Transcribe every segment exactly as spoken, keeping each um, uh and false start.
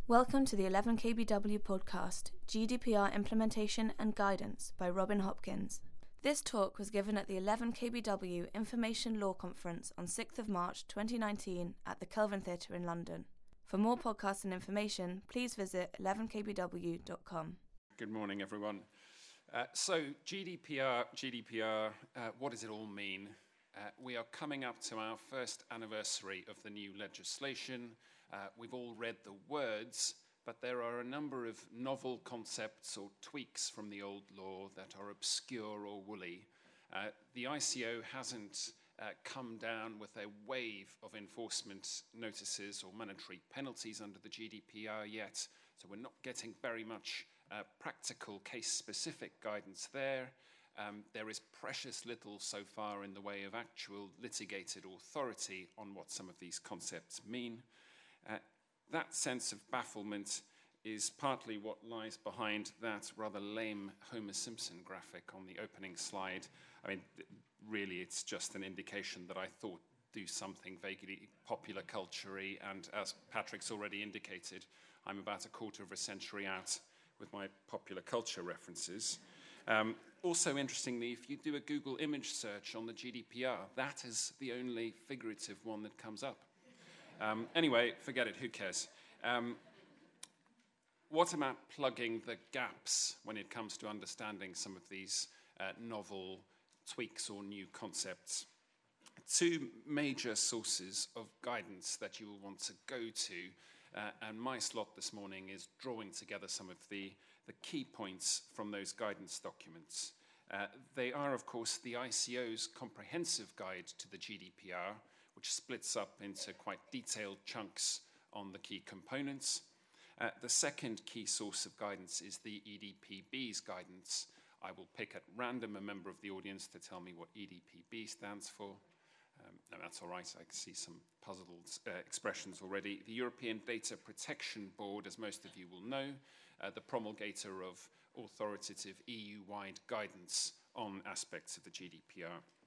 Welcome to the eleven K B W podcast, G D P R Implementation and Guidance by Robin Hopkins. This talk was given at the eleven K B W Information Law Conference on sixth of March twenty nineteen at the Kelvin Theatre in London. For more podcasts and information, please visit eleven k b w dot com. Good morning, everyone. Uh, so G D P R, G D P R, uh, what does it all mean? Uh, we are coming up to our first anniversary of the new legislation. Uh, we've all read the words, but there are a number of novel concepts or tweaks from the old law that are obscure or woolly. Uh, the I C O hasn't uh, come down with a wave of enforcement notices or monetary penalties under the G D P R yet, so we're not getting very much uh, practical case-specific guidance there. Um, there is precious little so far in the way of actual litigated authority on what some of these concepts mean. Uh, that sense of bafflement is partly what lies behind that rather lame Homer Simpson graphic on the opening slide. I mean, really, it's just an indication that I thought do something vaguely popular culture-y, and as Patrick's already indicated, I'm about a quarter of a century out with my popular culture references. Um, also, interestingly, if you do a Google image search on the G D P R, that is the only figurative one that comes up. Um, anyway, forget it, who cares? Um, what about plugging the gaps when it comes to understanding some of these uh, novel tweaks or new concepts? Two major sources of guidance that you will want to go to, uh, and my slot this morning is drawing together some of the, the key points from those guidance documents. Uh, they are, of course, the I C O's comprehensive guide to the G D P R, which splits up into quite detailed chunks on the key components. Uh, the second key source of guidance is the E D P B's guidance. I will pick at random a member of the audience to tell me what E D P B stands for. Um, no, that's all right, I can see some puzzled uh, expressions already. The European Data Protection Board, as most of you will know, uh, the promulgator of authoritative E U-wide guidance on aspects of the G D P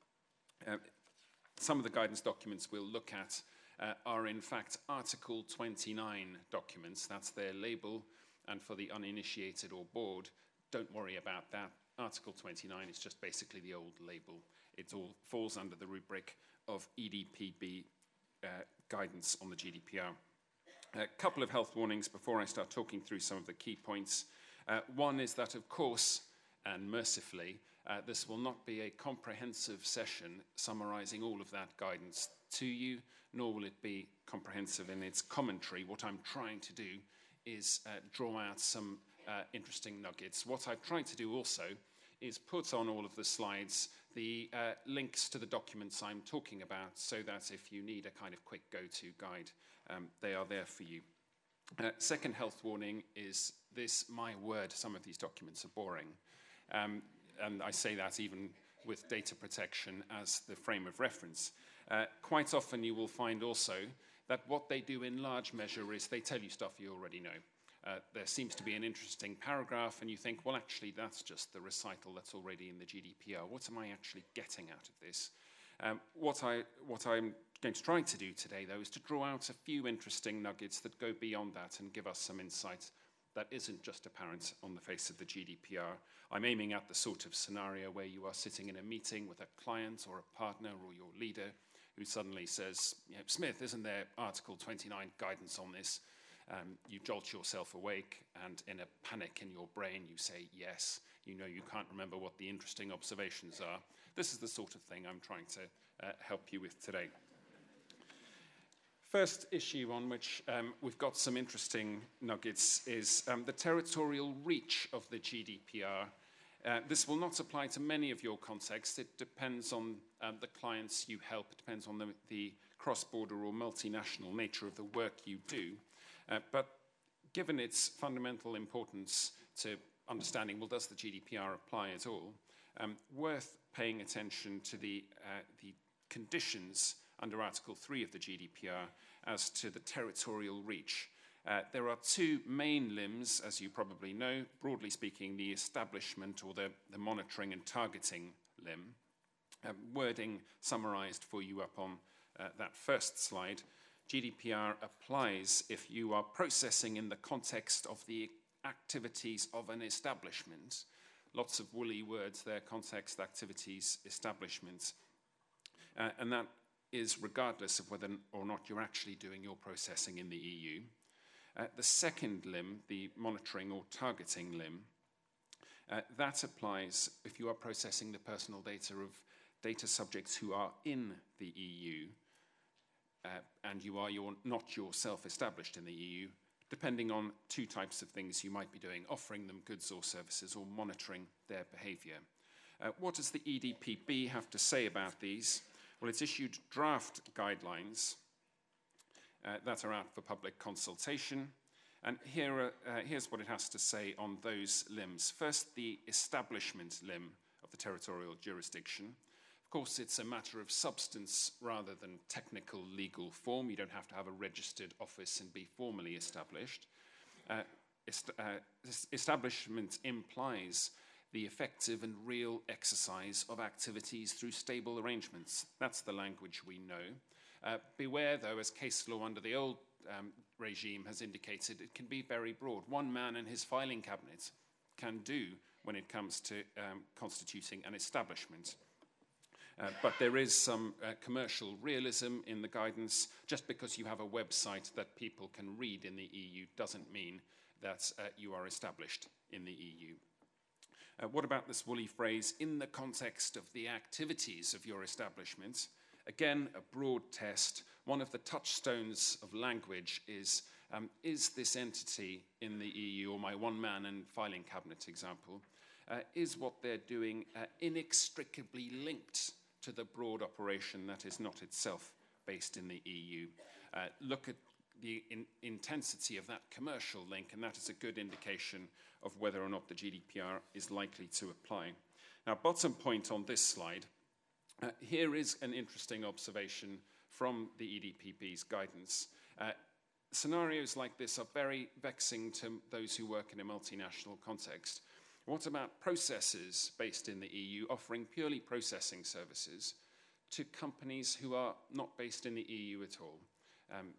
R. Uh, Some of the guidance documents we'll look at uh, are in fact Article twenty-nine documents. That's their label, and for the uninitiated or bored, don't worry about that. Article twenty-nine is just basically the old label. It all falls under the rubric of E D P B uh, guidance on the G D P R. A couple of health warnings before I start talking through some of the key points. Uh, one is that, of course, and mercifully, Uh, this will not be a comprehensive session summarizing all of that guidance to you, nor will it be comprehensive in its commentary. What I'm trying to do is uh, draw out some uh, interesting nuggets. What I've tried to do also is put on all of the slides the uh, links to the documents I'm talking about, so that if you need a kind of quick go-to guide, um, they are there for you. Uh, second health warning is this: my word, some of these documents are boring. Um, And I say that even with data protection as the frame of reference. Uh, quite often you will find also that what they do in large measure is they tell you stuff you already know. Uh, there seems to be an interesting paragraph and you think, well, actually, that's just the recital that's already in the G D P R. What am I actually getting out of this? Um, what, I, what I'm going to try to do today, though, is to draw out a few interesting nuggets that go beyond that and give us some insight that isn't just apparent on the face of the G D P R. I'm aiming at the sort of scenario where you are sitting in a meeting with a client or a partner or your leader who suddenly says, you know, Smith, isn't there Article twenty-nine guidance on this? Um, you jolt yourself awake, and in a panic in your brain, you say yes. You know you can't remember what the interesting observations are. This is the sort of thing I'm trying to uh, help you with today. First issue on which um, we've got some interesting nuggets is um, the territorial reach of the G D P R. Uh, this will not apply to many of your contexts. It depends on um, the clients you help. It depends on the, the cross-border or multinational nature of the work you do. Uh, but given its fundamental importance to understanding, well, does the G D P R apply at all, um, worth paying attention to the, uh, the conditions under Article three of the G D P R as to the territorial reach. Uh, there are two main limbs, as you probably know. Broadly speaking, the establishment or the, the monitoring and targeting limb. Um, wording summarized for you up on uh, that first slide. G D P R applies if you are processing in the context of the activities of an establishment. Lots of woolly words there: context, activities, establishments. Uh, and that is regardless of whether or not you're actually doing your processing in the E U. Uh, the second limb, the monitoring or targeting limb, uh, that applies if you are processing the personal data of data subjects who are in the E U, uh, and you are your, not yourself established in the E U, depending on two types of things you might be doing: offering them goods or services, or monitoring their behavior. Uh, what does the E D P B have to say about these? Well, it's issued draft guidelines uh, that are out for public consultation. And here are, uh, here's what it has to say on those limbs. First, the establishment limb of the territorial jurisdiction. Of course, it's a matter of substance rather than technical legal form. You don't have to have a registered office and be formally established. Uh, est uh, establishment implies the effective and real exercise of activities through stable arrangements. That's the language we know. Uh, beware, though, as case law under the old um, regime has indicated, it can be very broad. One man and his filing cabinet can do when it comes to um, constituting an establishment. Uh, but there is some uh, commercial realism in the guidance. Just because you have a website that people can read in the E U doesn't mean that uh, you are established in the E U. Uh, what about this woolly phrase, in the context of the activities of your establishment? Again, a broad test. One of the touchstones of language is, um, is this entity in the E U, or my one-man and filing cabinet example, uh, is what they're doing uh, inextricably linked to the broad operation that is not itself based in the E U? Uh, look at the in intensity of that commercial link, and that is a good indication of whether or not the G D P R is likely to apply. Now, bottom point on this slide, uh, here is an interesting observation from the E D P B's guidance. Uh, scenarios like this are very vexing to those who work in a multinational context. What about processors based in the E U offering purely processing services to companies who are not based in the E U at all? Um,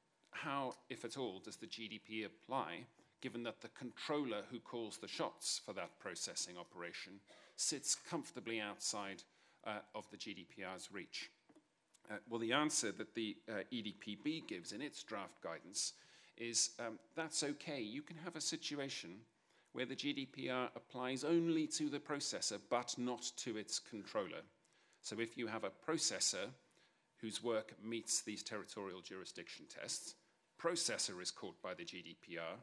How, if at all, does the G D P apply, given that the controller who calls the shots for that processing operation sits comfortably outside uh, of the G D P R's reach? Uh, well, the answer that the uh, E D P B gives in its draft guidance is um, that's okay. You can have a situation where the G D P R applies only to the processor, but not to its controller. So if you have a processor whose work meets these territorial jurisdiction tests, processor is caught by the G D P R.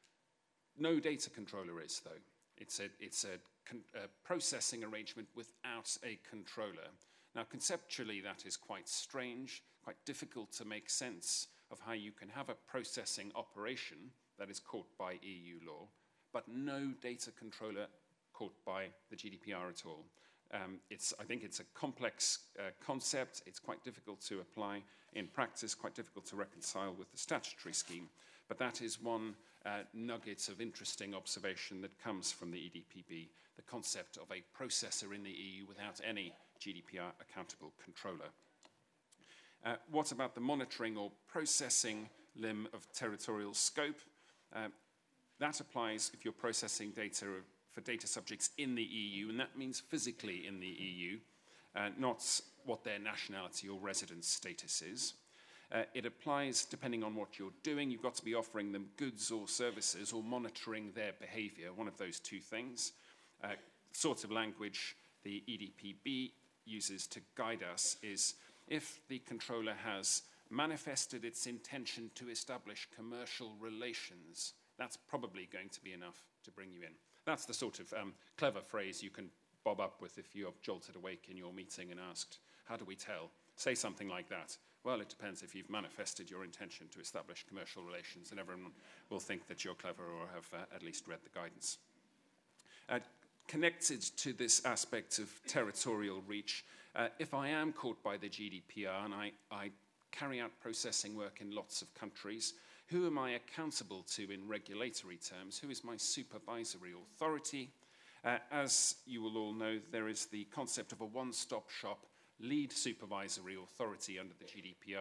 No data controller is, though. It's a, it's a, con a processing arrangement without a controller. Now, conceptually, that is quite strange, quite difficult to make sense of how you can have a processing operation that is caught by E U law, but no data controller caught by the G D P R at all. Um, it's, I think it's a complex uh, concept. It's quite difficult to apply in practice, quite difficult to reconcile with the statutory scheme. But that is one uh, nugget of interesting observation that comes from the E D P B, the concept of a processor in the E U without any G D P R accountable controller. Uh, what about the monitoring or processing limb of territorial scope? Uh, that applies if you're processing data for data subjects in the E U, and that means physically in the E U, uh, not what their nationality or residence status is. Uh, it applies depending on what you're doing. You've got to be offering them goods or services or monitoring their behavior, one of those two things. Uh, sort of language the E D P B uses to guide us is if the controller has manifested its intention to establish commercial relations, that's probably going to be enough to bring you in. That's the sort of um, clever phrase you can bob up with if you're jolted awake in your meeting and asked, how do we tell? Say something like that. Well, it depends if you've manifested your intention to establish commercial relations, and everyone will think that you're clever or have uh, at least read the guidance. Uh, connected to this aspect of territorial reach, uh, if I am caught by the G D P R and I, I carry out processing work in lots of countries, who am I accountable to in regulatory terms? Who is my supervisory authority? Uh, as you will all know, there is the concept of a one-stop shop lead supervisory authority under the G D P R.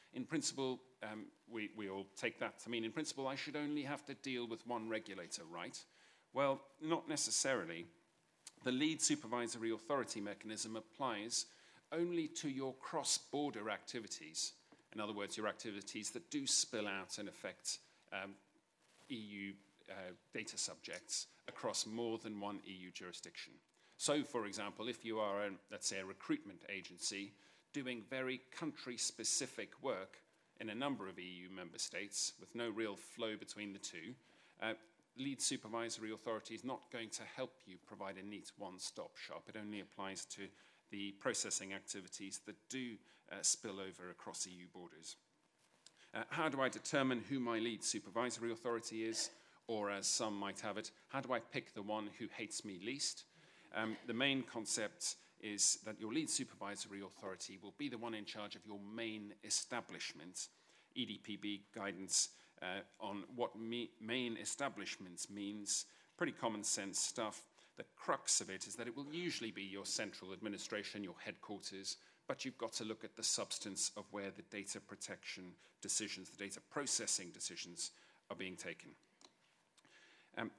In principle, um, we, we all take that to mean, in principle, I should only have to deal with one regulator, right? Well, not necessarily. The lead supervisory authority mechanism applies only to your cross-border activities. In other words, your activities that do spill out and affect um, E U uh, data subjects across more than one E U jurisdiction. So, for example, if you are, a, let's say, a recruitment agency doing very country-specific work in a number of E U member states with no real flow between the two, uh, lead supervisory authority is not going to help you provide a neat one-stop shop. It only applies to the processing activities that do uh, spill over across E U borders. Uh, how do I determine who my lead supervisory authority is? Or as some might have it, how do I pick the one who hates me least? Um, the main concept is that your lead supervisory authority will be the one in charge of your main establishment. E D P B guidance uh, on what me main establishments means, pretty common sense stuff. The crux of it is that it will usually be your central administration, your headquarters, but you've got to look at the substance of where the data protection decisions, the data processing decisions are being taken. Um,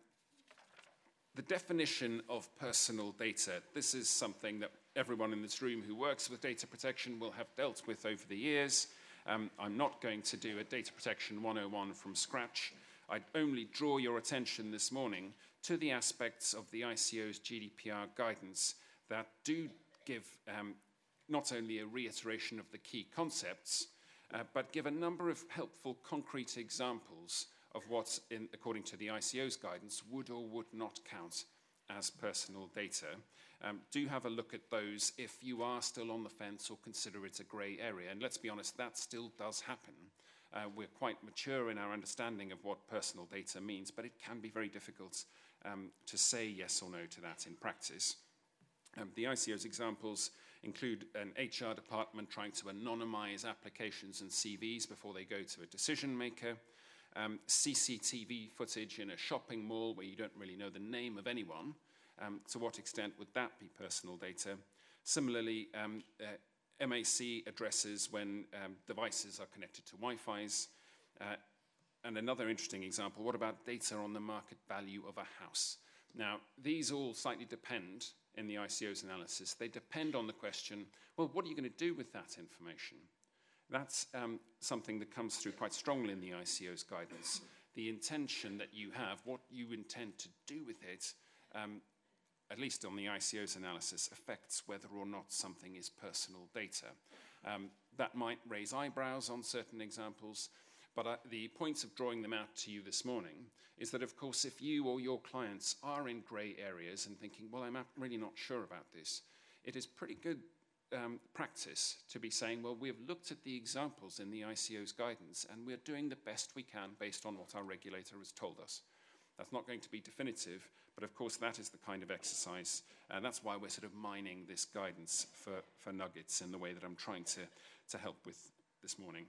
the definition of personal data, this is something that everyone in this room who works with data protection will have dealt with over the years. Um, I'm not going to do a data protection one oh one from scratch. I'd only draw your attention this morning to the aspects of the I C O's G D P R guidance that do give um, not only a reiteration of the key concepts, uh, but give a number of helpful concrete examples of what, in, according to the I C O's guidance, would or would not count as personal data. Um, do have a look at those if you are still on the fence or consider it a grey area. And let's be honest, that still does happen. Uh, we're quite mature in our understanding of what personal data means, but it can be very difficult um, to say yes or no to that in practice. Um, the I C O's examples include an H R department trying to anonymize applications and C Vs before they go to a decision maker, um, C C T V footage in a shopping mall where you don't really know the name of anyone. Um, to what extent would that be personal data? Similarly, um, uh, M A C addresses when um, devices are connected to Wi-Fi's. Uh, and another interesting example, what about data on the market value of a house? Now, these all slightly depend in the I C O's analysis. They depend on the question, well, what are you going to do with that information? That's um, something that comes through quite strongly in the I C O's guidance. The intention that you have, what you intend to do with it, um, at least on the I C O's analysis, affects whether or not something is personal data. Um, that might raise eyebrows on certain examples, but uh, the point of drawing them out to you this morning is that, of course, if you or your clients are in grey areas and thinking, well, I'm really not sure about this, it is pretty good um, practice to be saying, well, we've looked at the examples in the I C O's guidance and we're doing the best we can based on what our regulator has told us. That's not going to be definitive, but of course that is the kind of exercise, and that's why we're sort of mining this guidance for, for nuggets in the way that I'm trying to, to help with this morning.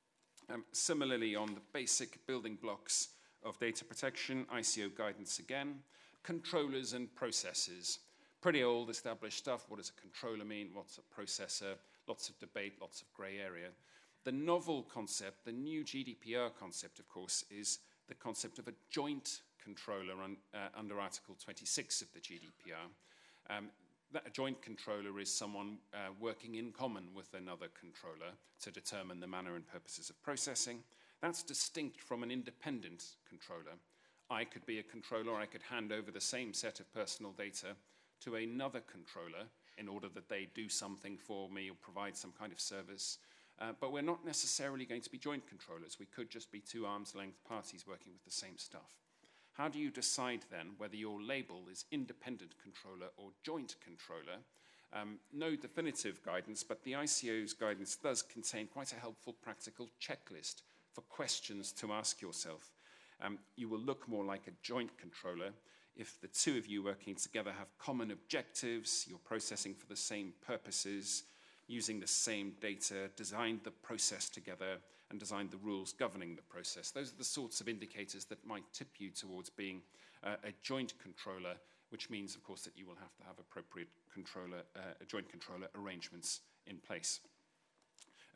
Um, similarly, on the basic building blocks of data protection, I C O guidance again, controllers and processes. Pretty old established stuff. What does a controller mean? What's a processor? Lots of debate, lots of grey area. The novel concept, the new G D P R concept, of course, is the concept of a joint controller un, uh, under Article twenty-six of the G D P R. Um, that a joint controller is someone uh, working in common with another controller to determine the manner and purposes of processing. That's distinct from an independent controller. I could be a controller, I could hand over the same set of personal data to another controller in order that they do something for me or provide some kind of service. Uh, but we're not necessarily going to be joint controllers. We could just be two arm's length parties working with the same stuff. How do you decide then whether your label is independent controller or joint controller? Um, no definitive guidance, but the I C O's guidance does contain quite a helpful practical checklist for questions to ask yourself. Um, you will look more like a joint controller if the two of you working together have common objectives, you're processing for the same purposes, using the same data, designed the process together, and designed the rules governing the process. Those are the sorts of indicators that might tip you towards being uh, a joint controller, which means, of course, that you will have to have appropriate controller, uh, joint controller arrangements in place. Uh,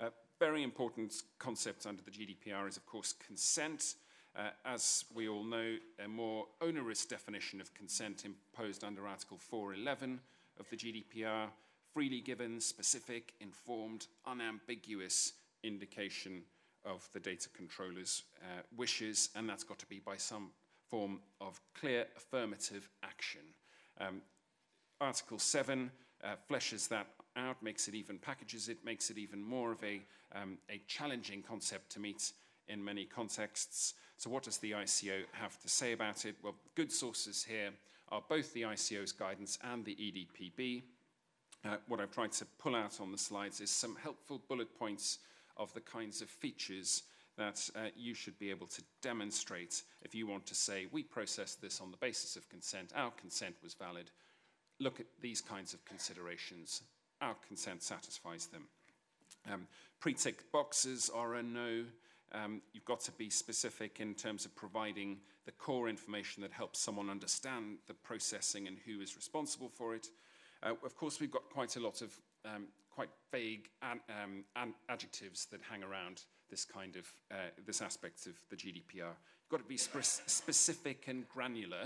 very important concept under the G D P R is, of course, consent. Uh, as we all know, a more onerous definition of consent imposed under Article four eleven of the G D P R, freely given, specific, informed, unambiguous indication of the data controller's uh, wishes, and that's got to be by some form of clear affirmative action. Um, Article seven uh, fleshes that out, makes it even, packages it, makes it even more of a, um, a challenging concept to meet in many contexts. So what does the I C O have to say about it? Well, good sources here are both the I C O's guidance and the E D P B. Uh, what I've tried to pull out on the slides is some helpful bullet points of the kinds of features that uh, you should be able to demonstrate if you want to say, we processed this on the basis of consent, our consent was valid. Look at these kinds of considerations. Our consent satisfies them. Um, pre-ticked boxes are a no. Um, you've got to be specific in terms of providing the core information that helps someone understand the processing and who is responsible for it. Uh, of course, we've got quite a lot of um, quite vague an, um, an adjectives that hang around this kind of, uh, this aspect of the G D P R. You've got to be spe specific and granular,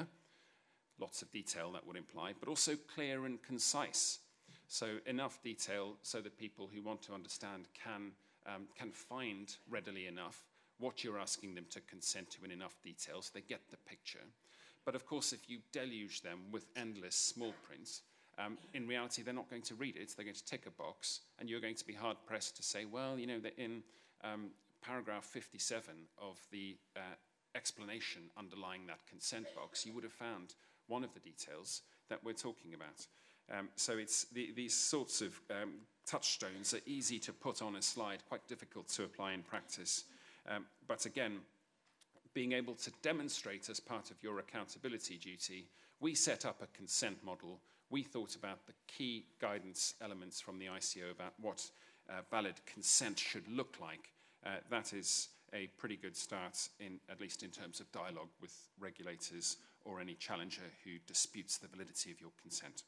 lots of detail that would imply, but also clear and concise. So enough detail so that people who want to understand can, um, can find readily enough what you're asking them to consent to in enough detail so they get the picture. But of course, if you deluge them with endless small print, um, in reality, they're not going to read it. They're going to tick a box, and you're going to be hard-pressed to say, well, you know, that in um, paragraph fifty-seven of the uh, explanation underlying that consent box, you would have found one of the details that we're talking about. Um, so it's the, these sorts of um, touchstones are easy to put on a slide, quite difficult to apply in practice. Um, but again, being able to demonstrate as part of your accountability duty, we set up a consent model. We thought about the key guidance elements from the I C O about what uh, valid consent should look like. Uh, that is a pretty good start, in, at least in terms of dialogue with regulators or any challenger who disputes the validity of your consent.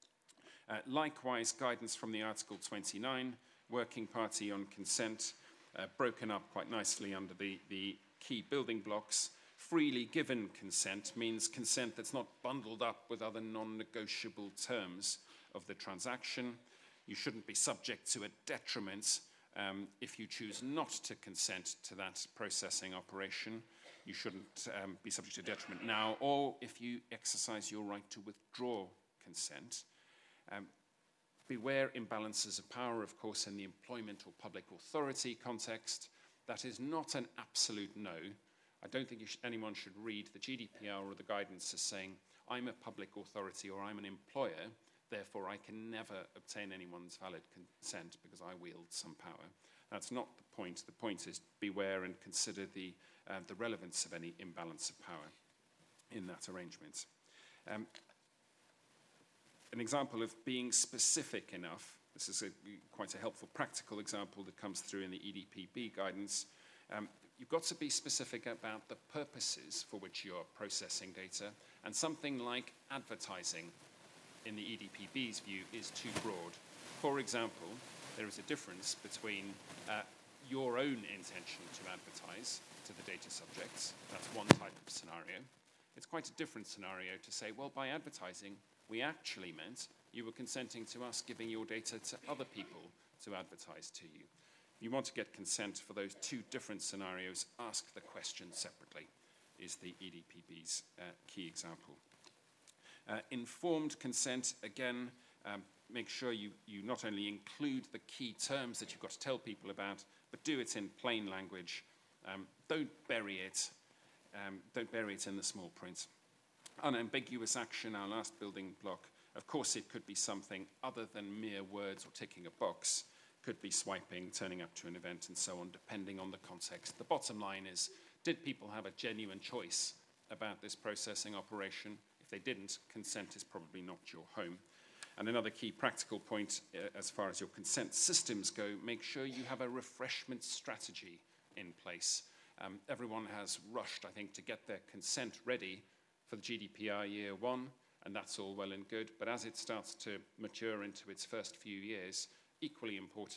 Uh, likewise, guidance from the Article twenty-nine, Working Party on Consent, uh, broken up quite nicely under the, the key building blocks. Freely given consent means consent that's not bundled up with other non-negotiable terms of the transaction. You shouldn't be subject to a detriment um, if you choose not to consent to that processing operation. You shouldn't um, be subject to detriment now, or if you exercise your right to withdraw consent. Um, beware imbalances of power, of course, in the employment or public authority context. That is not an absolute no. I don't think you sh anyone should read the G D P R or the guidance as saying, I'm a public authority or I'm an employer, therefore I can never obtain anyone's valid consent because I wield some power. That's not the point. The point is beware and consider the, uh, the relevance of any imbalance of power in that arrangement. Um, an example of being specific enough, this is a, quite a helpful practical example that comes through in the E D P B guidance. Um, You've got to be specific about the purposes for which you're processing data, and something like advertising in the E D P B's view is too broad. For example, there is a difference between uh, your own intention to advertise to the data subjects. That's one type of scenario. It's quite a different scenario to say, well, by advertising, we actually meant you were consenting to us giving your data to other people to advertise to you. If you want to get consent for those two different scenarios, ask the question separately, is the E D P B's uh, key example. Uh, informed consent, again, um, make sure you, you not only include the key terms that you've got to tell people about, but do it in plain language. Um, don't bury it. Um, don't bury it in the small print. Unambiguous action, our last building block. Of course, it could be something other than mere words or ticking a box. Could be swiping, turning up to an event, and so on, depending on the context. The bottom line is, did people have a genuine choice about this processing operation? If they didn't, consent is probably not your home. And another key practical point, uh, as far as your consent systems go, make sure you have a refreshment strategy in place. Um, everyone has rushed, I think, to get their consent ready for the G D P R year one, and that's all well and good. But as it starts to mature into its first few years, equally important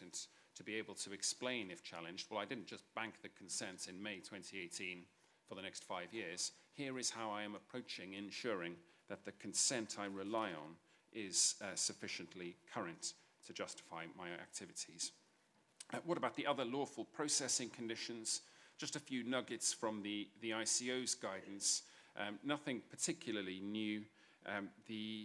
to be able to explain if challenged, well, I didn't just bank the consent in May twenty eighteen for the next five years. Here is how I am approaching ensuring that the consent I rely on is uh, sufficiently current to justify my activities. Uh, what about the other lawful processing conditions? Just a few nuggets from the, the I C O's guidance. Um, nothing particularly new. Um, the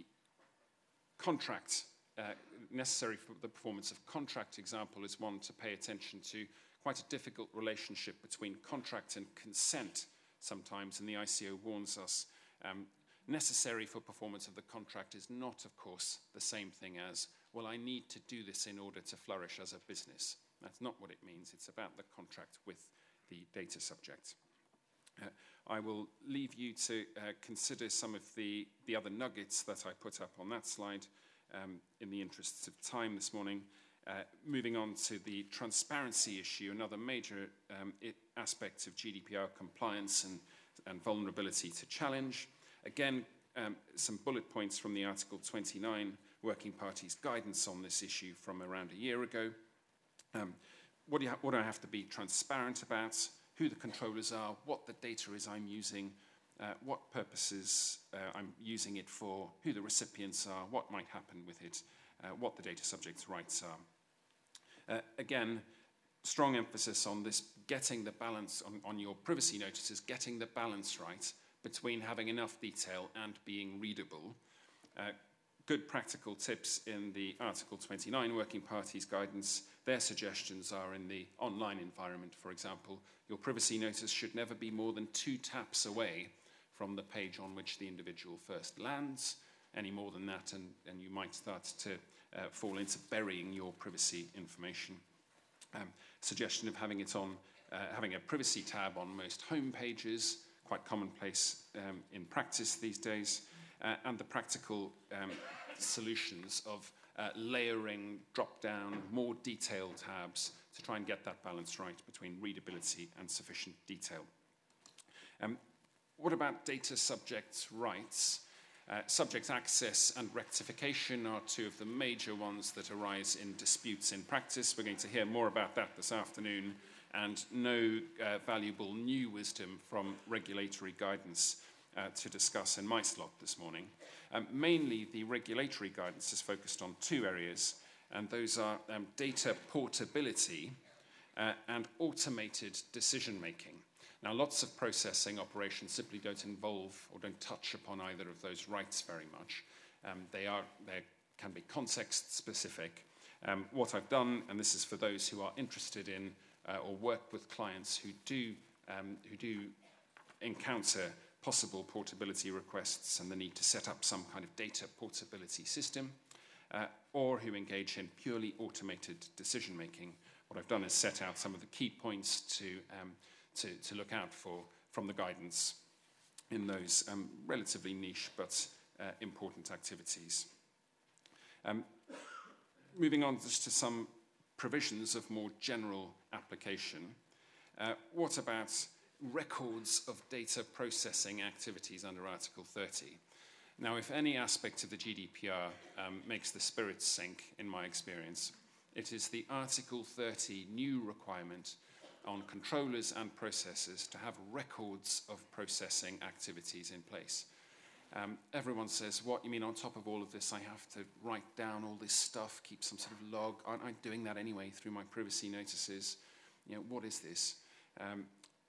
contract uh, necessary for the performance of contract example is one to pay attention to. Quite a difficult relationship between contract and consent sometimes, and the I C O warns us. Um, necessary for performance of the contract is not, of course, the same thing as, well, I need to do this in order to flourish as a business. That's not what it means. It's about the contract with the data subject. Uh, I will leave you to uh, consider some of the, the other nuggets that I put up on that slide um, in the interests of time this morning. Uh, moving on to the transparency issue, another major um, it, aspect of G D P R compliance and, and vulnerability to challenge. Again, um, some bullet points from the Article twenty-nine Working Party's guidance on this issue from around a year ago. Um, what, do you what do I have to be transparent about? Who the controllers are, what the data is I'm using, uh, what purposes uh, I'm using it for, who the recipients are, what might happen with it, uh, what the data subject's rights are. Uh, again, strong emphasis on this, getting the balance on, on your privacy notices, getting the balance right between having enough detail and being readable. Uh, good practical tips in the Article twenty-nine Working Party's guidance. Their suggestions are in the online environment, for example. Your privacy notice should never be more than two taps away from the page on which the individual first lands. Any more than that, and, and you might start to uh, fall into burying your privacy information. Um, suggestion of having it on, uh, having a privacy tab on most home pages, quite commonplace um, in practice these days, uh, and the practical um, solutions of uh, layering, drop-down, more detailed tabs to try and get that balance right between readability and sufficient detail. Um, what about data subjects' rights? Uh, subject access and rectification are two of the major ones that arise in disputes in practice. We're going to hear more about that this afternoon, and no uh, valuable new wisdom from regulatory guidance uh, to discuss in my slot this morning. Um, mainly, the regulatory guidance is focused on two areas, and those are um, data portability uh, and automated decision-making. Now, lots of processing operations simply don't involve or don't touch upon either of those rights very much. Um, they, are, they can be context-specific. Um, what I've done, and this is for those who are interested in uh, or work with clients who do, um, who do encounter possible portability requests and the need to set up some kind of data portability system, uh, or who engage in purely automated decision-making. What I've done is set out some of the key points to, um, to, to look out for from the guidance in those um, relatively niche but uh, important activities. Um, moving on just to some provisions of more general application. Uh, what about records of data processing activities under Article thirty? Now, if any aspect of the G D P R um, makes the spirits sink, in my experience, it is the Article thirty new requirement on controllers and processors to have records of processing activities in place. Um, everyone says, what, you mean on top of all of this, I have to write down all this stuff, keep some sort of log? Aren't I doing that anyway through my privacy notices? You know, what is this? Um,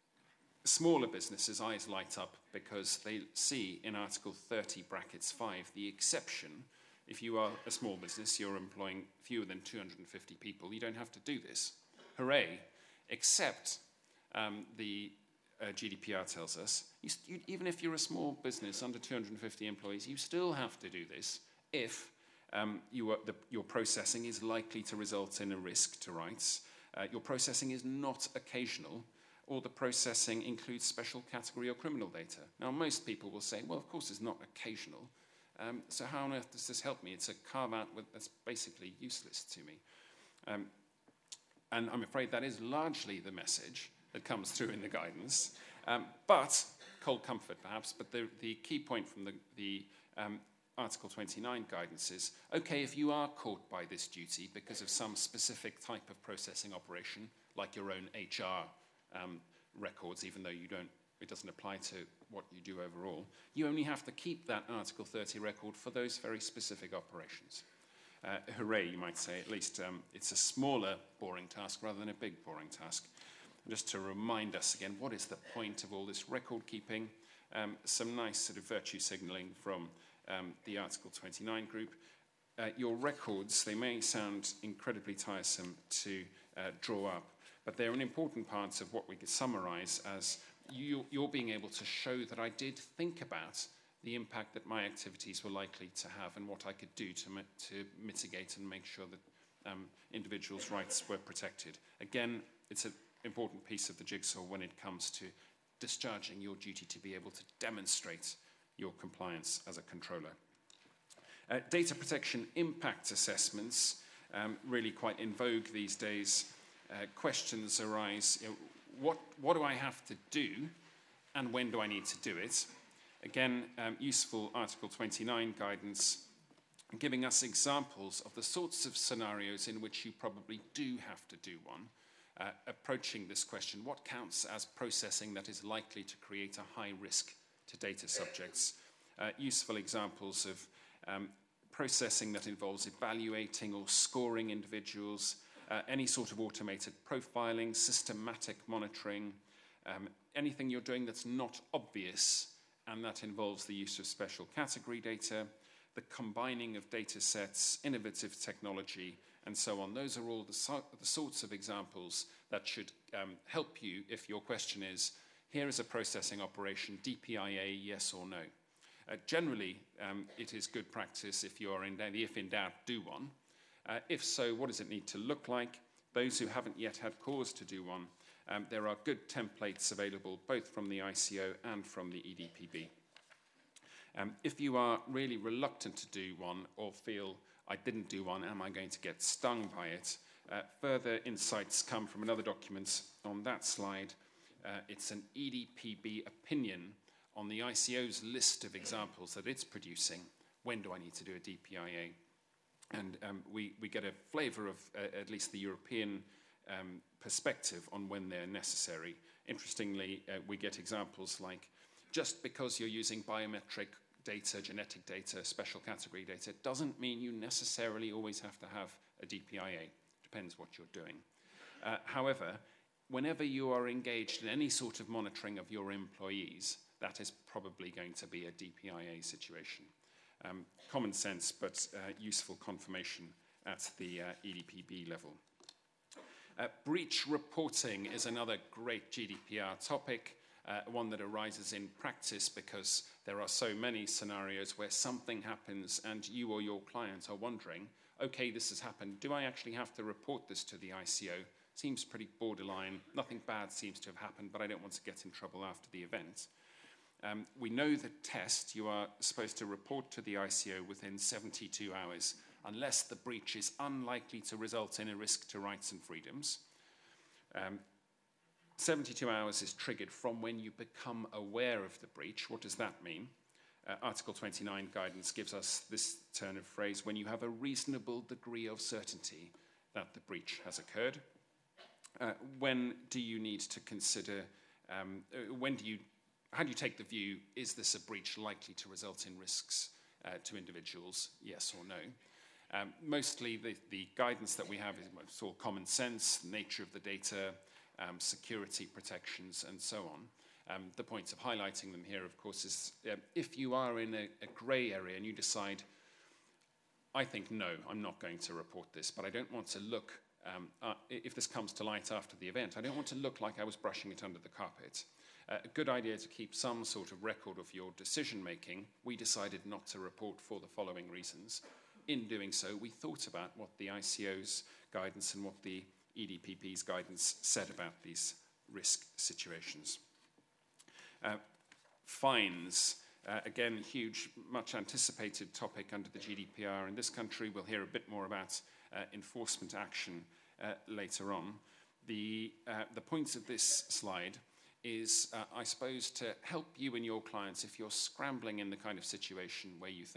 Smaller businesses' eyes light up because they see in Article thirty brackets five the exception. If you are a small business, you're employing fewer than two hundred fifty people, you don't have to do this. Hooray. Except um, the uh, G D P R tells us, you, you, even if you're a small business under two hundred fifty employees, you still have to do this if um, you are, the, your processing is likely to result in a risk to rights. Uh, your processing is not occasional, or the processing includes special category or criminal data. Now, most people will say, well, of course it's not occasional. Um, so how on earth does this help me? It's a carve-out that's basically useless to me. Um, and I'm afraid that is largely the message that comes through in the guidance. Um, but, cold comfort perhaps, but the, the key point from the, the um, Article twenty-nine guidance is, okay, if you are caught by this duty because of some specific type of processing operation, like your own H R um, records, even though you don't, it doesn't apply to what you do overall, you only have to keep that Article thirty record for those very specific operations. Uh, hooray, you might say. At least um, it's a smaller, boring task rather than a big, boring task. And just to remind us again, what is the point of all this record keeping? Um, some nice sort of virtue signalling from um, the Article twenty-nine group. Uh, your records, they may sound incredibly tiresome to uh, draw up, but they're an important part of what we could summarize as you, you're being able to show that I did think about the impact that my activities were likely to have and what I could do to, mi to mitigate and make sure that um, individuals' rights were protected. Again, it's an important piece of the jigsaw when it comes to discharging your duty to be able to demonstrate your compliance as a controller. Uh, data protection impact assessments, um, really quite in vogue these days. Uh, questions arise, you know, what, what do I have to do and when do I need to do it? Again, um, useful Article twenty-nine guidance, giving us examples of the sorts of scenarios in which you probably do have to do one. Uh, approaching this question, what counts as processing that is likely to create a high risk to data subjects? Uh, useful examples of um, processing that involves evaluating or scoring individuals, uh, any sort of automated profiling, systematic monitoring, um, anything you're doing that's not obvious and that involves the use of special category data, the combining of data sets, innovative technology, and so on. Those are all the, so the sorts of examples that should um, help you if your question is, here is a processing operation, D P I A, yes or no. Uh, generally, um, it is good practice if you're in doubt, if in doubt, do one. Uh, if so, what does it need to look like? Those who haven't yet had cause to do one, um, there are good templates available both from the I C O and from the E D P B. Um, if you are really reluctant to do one or feel, I didn't do one, am I going to get stung by it? Uh, further insights come from another document on that slide. Uh, it's an E D P B opinion on the I C O's list of examples that it's producing. When do I need to do a D P I A? And um, we, we get a flavour of uh, at least the European um, perspective on when they're necessary. Interestingly, uh, we get examples like, just because you're using biometric data, genetic data, special category data, doesn't mean you necessarily always have to have a D P I A. Depends what you're doing. Uh, however, whenever you are engaged in any sort of monitoring of your employees, that is probably going to be a D P I A situation. Um, common sense, but uh, useful confirmation at the uh, E D P B level. Uh, breach reporting is another great G D P R topic. Uh, one that arises in practice because there are so many scenarios where something happens and you or your client are wondering, okay, this has happened, do I actually have to report this to the I C O? Seems pretty borderline, nothing bad seems to have happened, but I don't want to get in trouble after the event. Um, we know that test, you are supposed to report to the I C O within seventy-two hours, unless the breach is unlikely to result in a risk to rights and freedoms. Um, seventy-two hours is triggered from when you become aware of the breach. What does that mean? Uh, Article twenty-nine guidance gives us this turn of phrase, when you have a reasonable degree of certainty that the breach has occurred. Uh, when do you need to consider, um, uh, when do you, how do you take the view, is this a breach likely to result in risks uh, to individuals, yes or no? Um, mostly the, the guidance that we have is what's called common sense, nature of the data, um, security protections, and so on. Um, the point of highlighting them here, of course, is uh, if you are in a, a grey area and you decide, I think, no, I'm not going to report this, but I don't want to look, um, uh, if this comes to light after the event, I don't want to look like I was brushing it under the carpet. Uh, a good idea to keep some sort of record of your decision-making. We decided not to report for the following reasons. In doing so, we thought about what the I C O's guidance and what the E D P B's guidance said about these risk situations. Uh, fines, uh, again, huge, much anticipated topic under the G D P R in this country. We'll hear a bit more about uh, enforcement action uh, later on. The, uh, the point of this slide is, uh, I suppose, to help you and your clients if you're scrambling in the kind of situation where you think,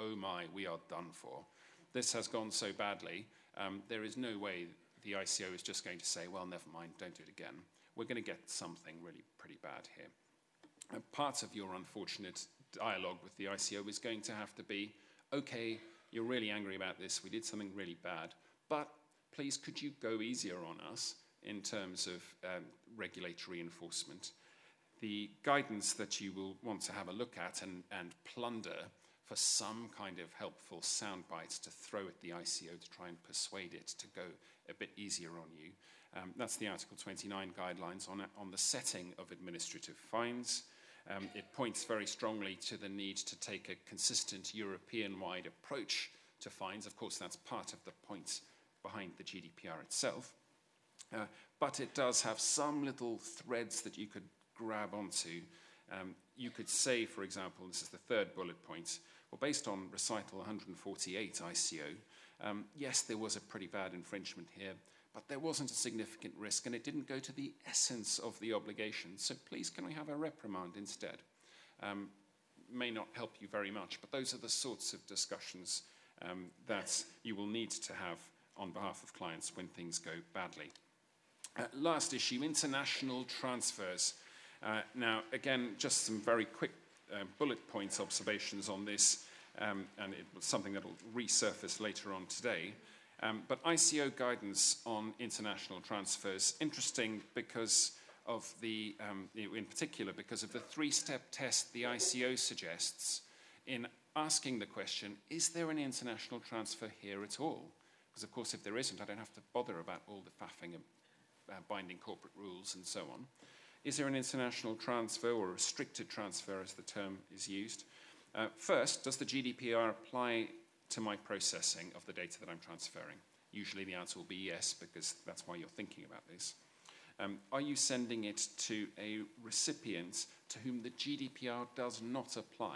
oh my, we are done for. This has gone so badly, um, there is no way the I C O is just going to say, well, never mind, don't do it again. We're going to get something really pretty bad here. Uh, part of your unfortunate dialogue with the I C O is going to have to be, okay, you're really angry about this, we did something really bad, but please could you go easier on us in terms of um, regulatory enforcement? The guidance that you will want to have a look at and, and plunder for some kind of helpful sound bites to throw at the I C O to try and persuade it to go a bit easier on you. Um, that's the Article twenty-nine guidelines on, on the setting of administrative fines. Um, it points very strongly to the need to take a consistent European-wide approach to fines. Of course, that's part of the point behind the G D P R itself. Uh, but it does have some little threads that you could grab onto. Um, you could say, for example, this is the third bullet point, well, based on recital one hundred forty-eight I C O, um, yes, there was a pretty bad infringement here, but there wasn't a significant risk, and it didn't go to the essence of the obligation. So please, can we have a reprimand instead? Um, may not help you very much, but those are the sorts of discussions um, that you will need to have on behalf of clients when things go badly. Uh, last issue, international transfers. Uh, now, again, just some very quick uh, bullet points observations on this, um, and it was something that will resurface later on today. Um, but I C O guidance on international transfers, interesting because of the, um, in particular, because of the three-step test the I C O suggests in asking the question, is there an international transfer here at all? Because, of course, if there isn't, I don't have to bother about all the faffing and uh, binding corporate rules and so on. Is there an international transfer or a restricted transfer, as the term is used? Uh, first, does the G D P R apply to my processing of the data that I'm transferring? Usually the answer will be yes, because that's why you're thinking about this. Um, are you sending it to a recipient to whom the G D P R does not apply?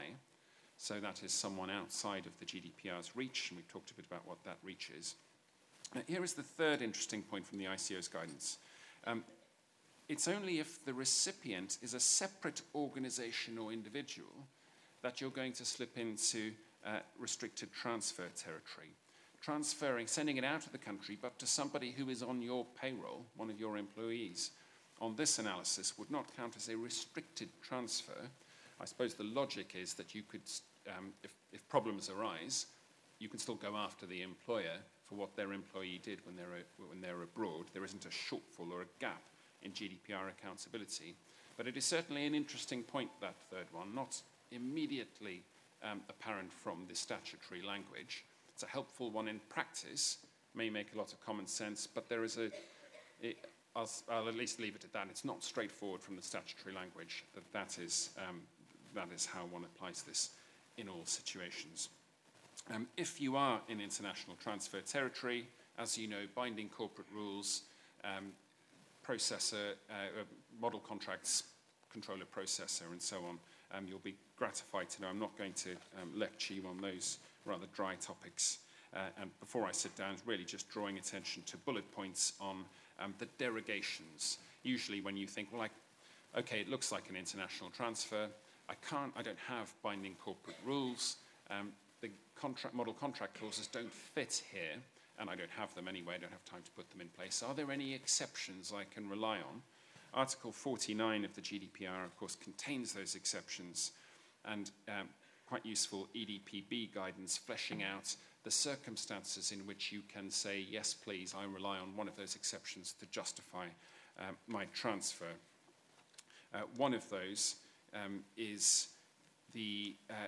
So that is someone outside of the G D P R's reach, and we've talked a bit about what that reach is. Uh, here is the third interesting point from the I C O's guidance. Um, it's only if the recipient is a separate organization or individual that you're going to slip into uh, restricted transfer territory. Transferring, sending it out of the country, but to somebody who is on your payroll, one of your employees, on this analysis would not count as a restricted transfer. I suppose the logic is that you could, um, if, if problems arise, you can still go after the employer for what their employee did when they're, when they're abroad. There isn't a shortfall or a gap in G D P R accountability. But it is certainly an interesting point, that third one, not immediately um, apparent from the statutory language. It's a helpful one in practice, may make a lot of common sense, but there is a, it, I'll, I'll at least leave it at that. It's not straightforward from the statutory language, that that is, um, that is how one applies this in all situations. Um, if you are in international transfer territory, as you know, binding corporate rules, um, processor, uh, model contracts, controller processor, and so on, um, you'll be gratified to know I'm not going to um, lecture you on those rather dry topics. Uh, and before I sit down, really just drawing attention to bullet points on um, the derogations. Usually when you think, well, I, okay, it looks like an international transfer, I can't, I don't have binding corporate rules, um, the contract, model contract clauses don't fit here, and I don't have them anyway, I don't have time to put them in place. Are there any exceptions I can rely on? Article forty-nine of the G D P R, of course, contains those exceptions, and um, quite useful E D P B guidance fleshing out the circumstances in which you can say, yes, please, I rely on one of those exceptions to justify um, my transfer. Uh, one of those um, is the uh,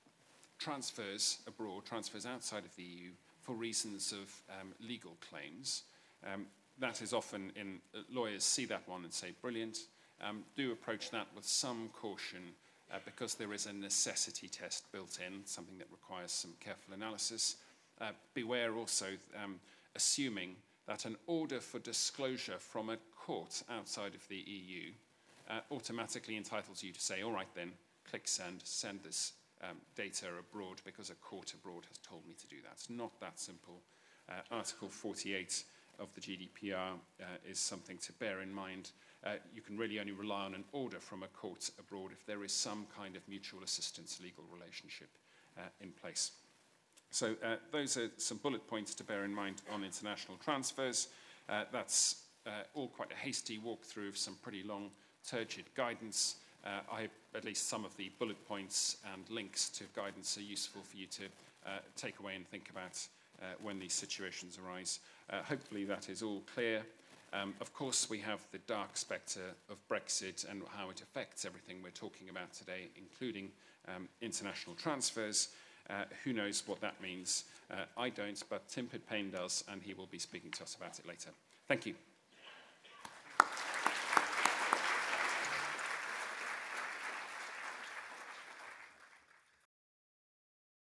transfers abroad, transfers outside of the E U for reasons of um, legal claims. Um, that is often in, uh, lawyers see that one and say, brilliant, um, do approach that with some caution uh, because there is a necessity test built in, something that requires some careful analysis. Uh, beware also um, assuming that an order for disclosure from a court outside of the E U uh, automatically entitles you to say, all right then, click send, send this um, data abroad because a court abroad has told me to do that. It's not that simple. Uh, Article forty-eight of the G D P R uh, is something to bear in mind. Uh, you can really only rely on an order from a court abroad if there is some kind of mutual assistance legal relationship uh, in place. So uh, those are some bullet points to bear in mind on international transfers. Uh, that's uh, all quite a hasty walkthrough of some pretty long, turgid guidance. Uh, I hope at least some of the bullet points and links to guidance are useful for you to uh, take away and think about uh, when these situations arise. Uh, hopefully that is all clear. Um, of course, we have the dark spectre of Brexit and how it affects everything we're talking about today, including um, international transfers. Uh, who knows what that means? Uh, I don't, but Tim Pitt-Payne does, and he will be speaking to us about it later. Thank you.